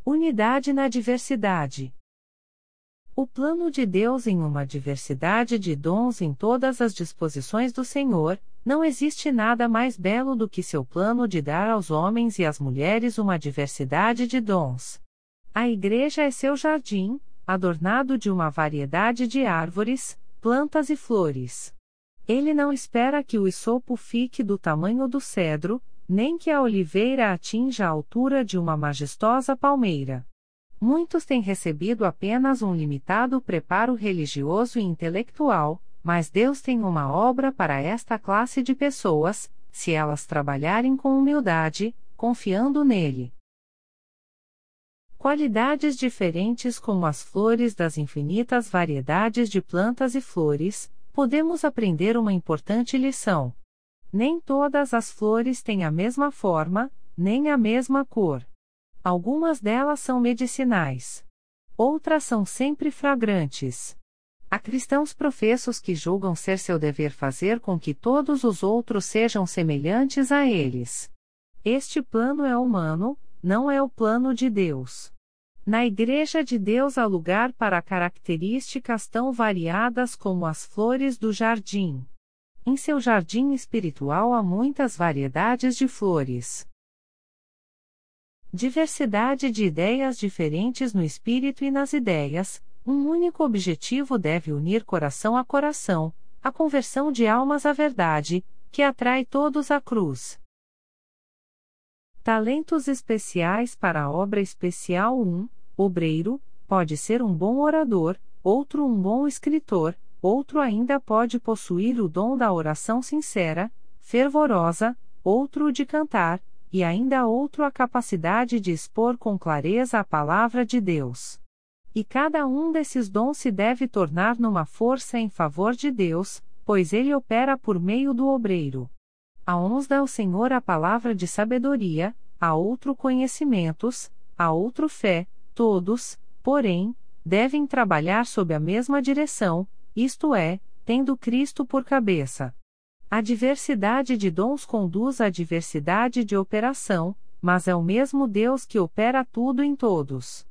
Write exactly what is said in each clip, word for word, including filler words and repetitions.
Unidade na diversidade. O plano de Deus em uma diversidade de dons em todas as disposições do Senhor, não existe nada mais belo do que seu plano de dar aos homens e às mulheres uma diversidade de dons. A igreja é seu jardim, adornado de uma variedade de árvores, plantas e flores. Ele não espera que o hisopo fique do tamanho do cedro, nem que a oliveira atinja a altura de uma majestosa palmeira. Muitos têm recebido apenas um limitado preparo religioso e intelectual, mas Deus tem uma obra para esta classe de pessoas, se elas trabalharem com humildade, confiando nele. Qualidades diferentes como as flores das infinitas variedades de plantas e flores, podemos aprender uma importante lição. Nem todas as flores têm a mesma forma, nem a mesma cor. Algumas delas são medicinais. Outras são sempre fragrantes. Há cristãos professos que julgam ser seu dever fazer com que todos os outros sejam semelhantes a eles. Este plano é humano, não é o plano de Deus. Na Igreja de Deus há lugar para características tão variadas como as flores do jardim. Em seu jardim espiritual há muitas variedades de flores. Diversidade de ideias diferentes no espírito e nas ideias, um único objetivo deve unir coração a coração, a conversão de almas à verdade, que atrai todos à cruz. Talentos especiais para a obra especial. Um obreiro, pode ser um bom orador, outro um bom escritor, outro ainda pode possuir o dom da oração sincera, fervorosa, outro o de cantar, e ainda outro a capacidade de expor com clareza a palavra de Deus. E cada um desses dons se deve tornar numa força em favor de Deus, pois ele opera por meio do obreiro. A uns dá o Senhor a palavra de sabedoria, a outro conhecimentos, a outro fé, todos, porém, devem trabalhar sob a mesma direção, isto é, tendo Cristo por cabeça. A diversidade de dons conduz à diversidade de operação, mas é o mesmo Deus que opera tudo em todos.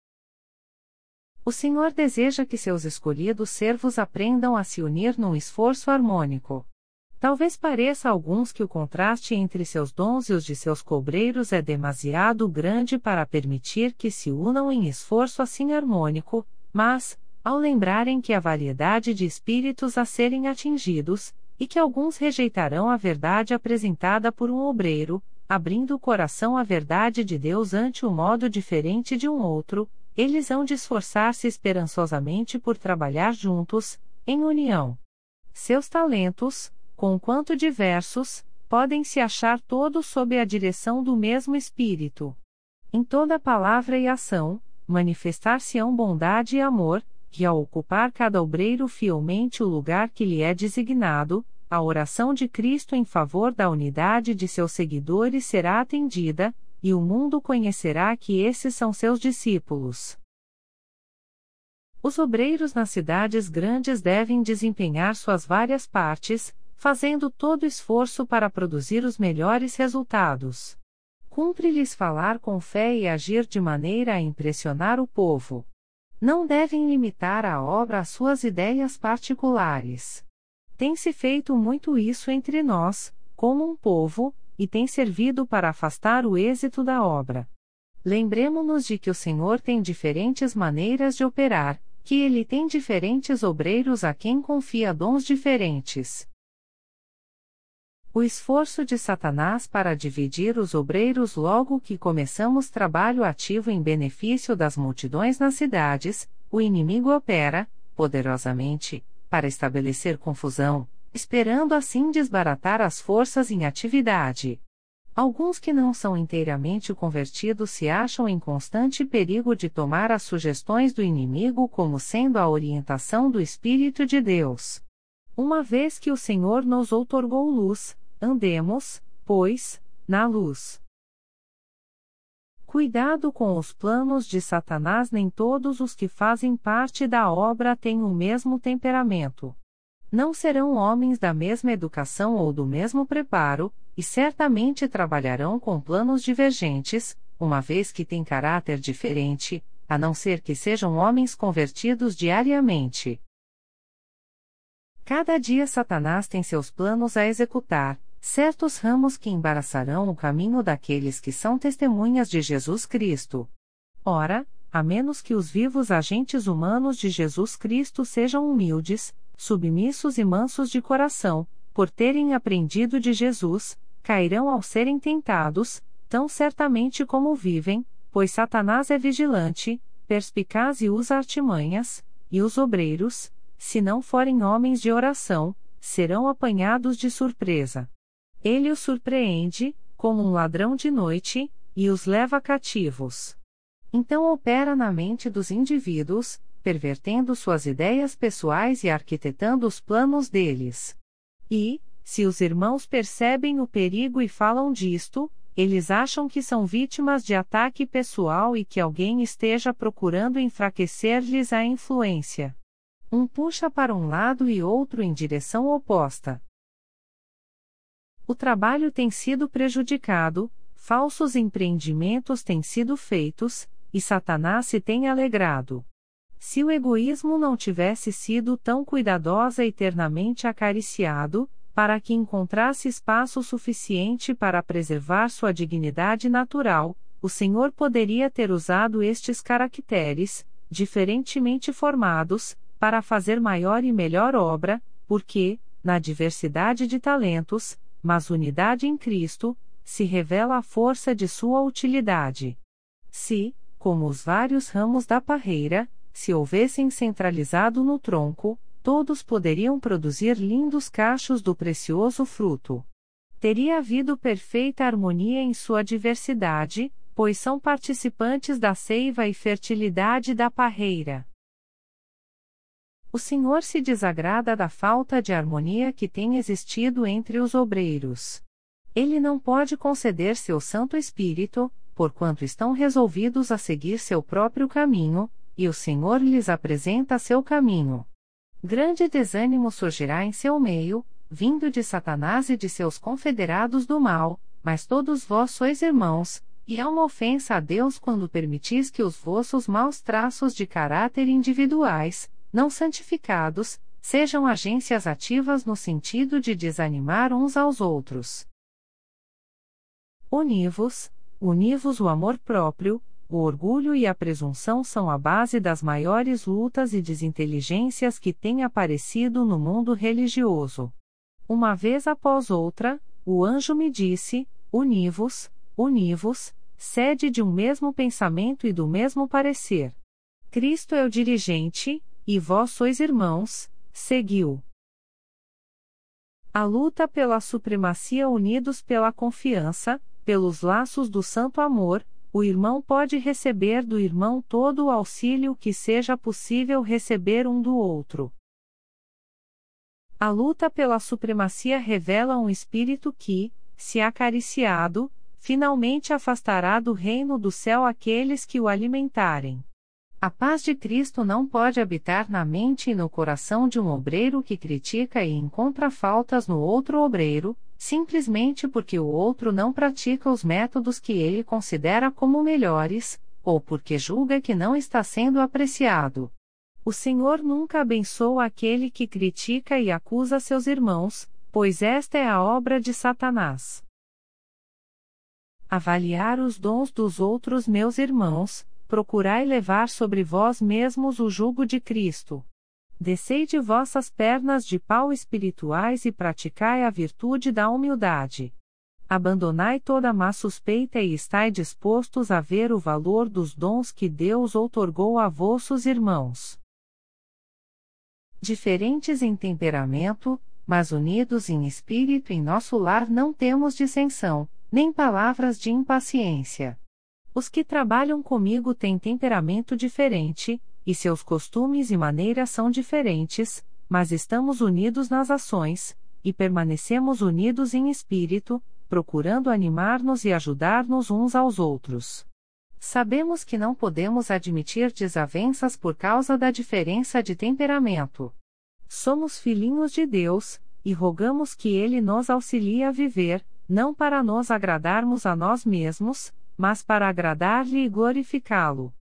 O Senhor deseja que seus escolhidos servos aprendam a se unir num esforço harmônico. Talvez pareça a alguns que o contraste entre seus dons e os de seus cobreiros é demasiado grande para permitir que se unam em esforço assim harmônico, mas, ao lembrarem que há variedade de espíritos a serem atingidos, e que alguns rejeitarão a verdade apresentada por um obreiro, abrindo o coração à verdade de Deus ante um modo diferente de um outro, eles hão de esforçar-se esperançosamente por trabalhar juntos, em união. Seus talentos, conquanto diversos, podem se achar todos sob a direção do mesmo Espírito. Em toda palavra e ação, manifestar-se-ão bondade e amor, que ao ocupar cada obreiro fielmente o lugar que lhe é designado, a oração de Cristo em favor da unidade de seus seguidores será atendida, e o mundo conhecerá que esses são seus discípulos. Os obreiros nas cidades grandes devem desempenhar suas várias partes, fazendo todo esforço para produzir os melhores resultados. Cumpre-lhes falar com fé e agir de maneira a impressionar o povo. Não devem limitar a obra às suas ideias particulares. Tem-se feito muito isso entre nós, como um povo, e tem servido para afastar o êxito da obra. Lembremo-nos de que o Senhor tem diferentes maneiras de operar, que Ele tem diferentes obreiros a quem confia dons diferentes. O esforço de Satanás para dividir os obreiros logo que começamos trabalho ativo em benefício das multidões nas cidades, o inimigo opera, poderosamente, para estabelecer confusão, esperando assim desbaratar as forças em atividade. Alguns que não são inteiramente convertidos se acham em constante perigo de tomar as sugestões do inimigo como sendo a orientação do Espírito de Deus. Uma vez que o Senhor nos outorgou luz, andemos, pois, na luz. Cuidado com os planos de Satanás. Nem todos os que fazem parte da obra têm o mesmo temperamento. Não serão homens da mesma educação ou do mesmo preparo, e certamente trabalharão com planos divergentes, uma vez que têm caráter diferente, a não ser que sejam homens convertidos diariamente. Cada dia Satanás tem seus planos a executar, certos ramos que embaraçarão o caminho daqueles que são testemunhas de Jesus Cristo. Ora, a menos que os vivos agentes humanos de Jesus Cristo sejam humildes, submissos e mansos de coração, por terem aprendido de Jesus, cairão ao serem tentados, tão certamente como vivem, pois Satanás é vigilante, perspicaz e usa artimanhas, e os obreiros, se não forem homens de oração, serão apanhados de surpresa. Ele os surpreende, como um ladrão de noite, e os leva cativos. Então opera na mente dos indivíduos, pervertendo suas ideias pessoais e arquitetando os planos deles. E, se os irmãos percebem o perigo e falam disto, eles acham que são vítimas de ataque pessoal e que alguém esteja procurando enfraquecer-lhes a influência. Um puxa para um lado e outro em direção oposta. O trabalho tem sido prejudicado, falsos empreendimentos têm sido feitos, e Satanás se tem alegrado. Se o egoísmo não tivesse sido tão cuidadosa e eternamente acariciado, para que encontrasse espaço suficiente para preservar sua dignidade natural, o Senhor poderia ter usado estes caracteres, diferentemente formados, para fazer maior e melhor obra, porque, na diversidade de talentos, mas unidade em Cristo, se revela a força de sua utilidade. Se, como os vários ramos da parreira, se houvessem centralizado no tronco, todos poderiam produzir lindos cachos do precioso fruto. Teria havido perfeita harmonia em sua diversidade, pois são participantes da seiva e fertilidade da parreira. O Senhor se desagrada da falta de harmonia que tem existido entre os obreiros. Ele não pode conceder seu Santo Espírito, porquanto estão resolvidos a seguir seu próprio caminho, e o Senhor lhes apresenta seu caminho. Grande desânimo surgirá em seu meio, vindo de Satanás e de seus confederados do mal, mas todos vós sois irmãos, e é uma ofensa a Deus quando permitis que os vossos maus traços de caráter individuais, não santificados, sejam agências ativas no sentido de desanimar uns aos outros. Univos, univos o amor próprio, o orgulho e a presunção são a base das maiores lutas e desinteligências que têm aparecido no mundo religioso. Uma vez após outra, o anjo me disse, univos, univos, sede de um mesmo pensamento e do mesmo parecer. Cristo é o dirigente, e vós sois irmãos, seguiu. A luta pela supremacia unidos pela confiança, pelos laços do santo amor, o irmão pode receber do irmão todo o auxílio que seja possível receber um do outro. A luta pela supremacia revela um espírito que, se acariciado, finalmente afastará do reino do céu aqueles que o alimentarem. A paz de Cristo não pode habitar na mente e no coração de um obreiro que critica e encontra faltas no outro obreiro, simplesmente porque o outro não pratica os métodos que ele considera como melhores, ou porque julga que não está sendo apreciado. O Senhor nunca abençoa aquele que critica e acusa seus irmãos, pois esta é a obra de Satanás. Avaliar os dons dos outros meus irmãos, procurai levar sobre vós mesmos o jugo de Cristo. Descei de vossas pernas de pau espirituais e praticai a virtude da humildade. Abandonai toda má suspeita e estai dispostos a ver o valor dos dons que Deus outorgou a vossos irmãos. Diferentes em temperamento, mas unidos em espírito, em nosso lar não temos dissensão, nem palavras de impaciência. Os que trabalham comigo têm temperamento diferente, e seus costumes e maneiras são diferentes, mas estamos unidos nas ações, e permanecemos unidos em espírito, procurando animar-nos e ajudar-nos uns aos outros. Sabemos que não podemos admitir desavenças por causa da diferença de temperamento. Somos filhinhos de Deus, e rogamos que Ele nos auxilie a viver, não para nos agradarmos a nós mesmos, mas para agradar-lhe e glorificá-lo.